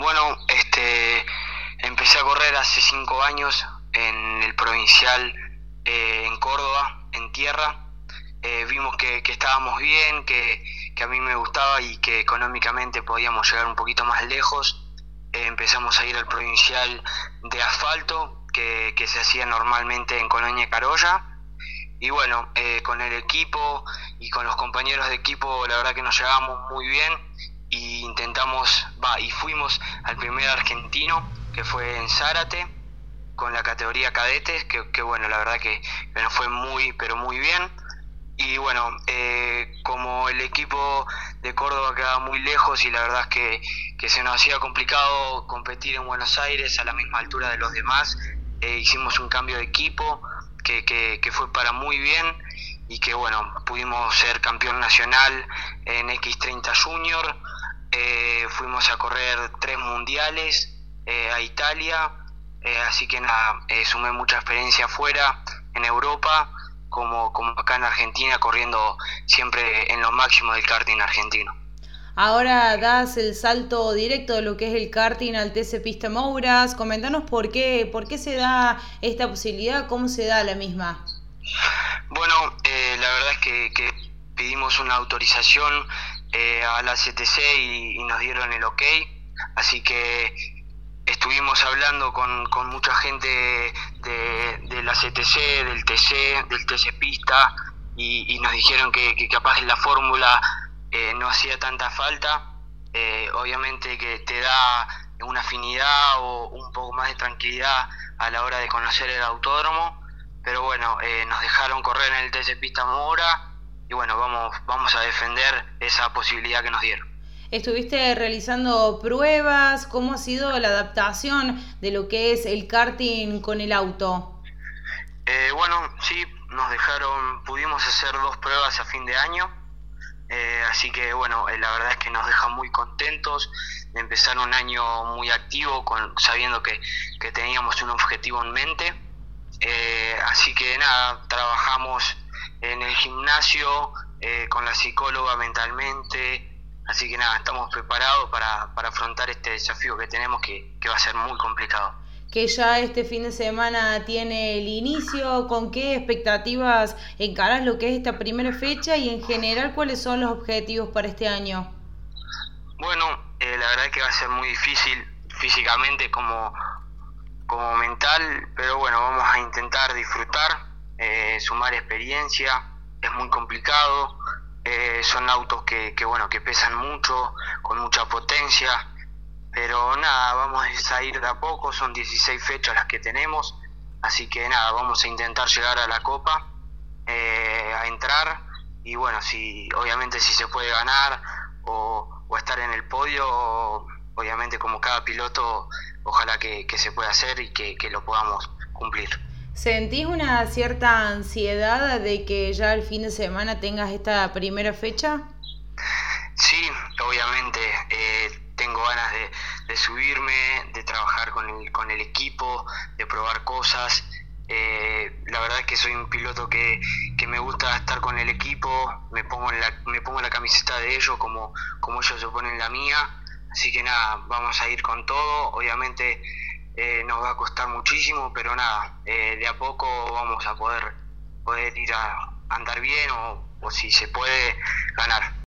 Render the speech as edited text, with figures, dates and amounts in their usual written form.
Bueno, empecé a correr hace 5 años en el provincial en Córdoba, en tierra. Vimos que estábamos bien, que a mí me gustaba y que económicamente podíamos llegar un poquito más lejos. Empezamos a ir al provincial de asfalto que se hacía normalmente en Colonia Carolla. Y bueno, con el equipo y con los compañeros de equipo, la verdad que nos llevábamos muy bien y y fuimos al primer argentino, que fue en Zárate, con la categoría cadetes, que bueno, la verdad que nos fue muy, pero muy bien. Y bueno, como el equipo de Córdoba quedaba muy lejos y la verdad es que se nos hacía complicado competir en Buenos Aires a la misma altura de los demás, hicimos un cambio de equipo que fue para muy bien y que bueno, pudimos ser campeón nacional en X30 Junior. Fuimos a correr 3 mundiales a Italia, así que nada, sumé mucha experiencia afuera, en Europa, como acá en Argentina, corriendo siempre en lo máximo del karting argentino. Ahora das el salto directo de lo que es el karting al TC Pista Mouras. Comentanos por qué se da esta posibilidad, cómo se da la misma. Bueno, la verdad es que pedimos una autorización a la CTC y nos dieron el ok, así que estuvimos hablando con mucha gente de la CTC, del TC Pista, y nos dijeron que capaz en la fórmula no hacía tanta falta. Obviamente que te da una afinidad o un poco más de tranquilidad a la hora de conocer el autódromo, pero bueno, nos dejaron correr en el TC Pista Mora y bueno, vamos a defender esa posibilidad que nos dieron. ¿Estuviste realizando pruebas? ¿Cómo ha sido la adaptación de lo que es el karting con el auto? Bueno, sí, pudimos hacer 2 pruebas a fin de año, así que bueno, la verdad es que nos deja muy contentos de empezar un año muy activo, sabiendo que teníamos un objetivo en mente. Así que nada, trabajamos en el gimnasio, con la psicóloga mentalmente, así que nada, estamos preparados para afrontar este desafío que tenemos que va a ser muy complicado. Que ya este fin de semana tiene el inicio, ¿con qué expectativas encarás lo que es esta primera fecha y en general cuáles son los objetivos para este año? Bueno, la verdad es que va a ser muy difícil físicamente como mental, pero bueno, vamos a intentar disfrutar, sumar experiencia. Es muy complicado, son autos bueno, que pesan mucho, con mucha potencia, pero nada, vamos a ir de a poco. Son 16 fechas las que tenemos, así que nada, vamos a intentar llegar a la Copa, a entrar, y bueno, obviamente si se puede ganar o estar en el podio, obviamente como cada piloto, ojalá que se pueda hacer y que lo podamos cumplir. ¿Sentís una cierta ansiedad de que ya el fin de semana tengas esta primera fecha? Sí, obviamente, tengo ganas de subirme, de trabajar con el equipo, de probar cosas. La verdad es que soy un piloto que me gusta estar con el equipo, me pongo la camiseta de ellos como ellos se ponen la mía, así que nada, vamos a ir con todo. Obviamente nos va a costar muchísimo, pero nada, de a poco vamos a poder ir a andar bien o si se puede ganar.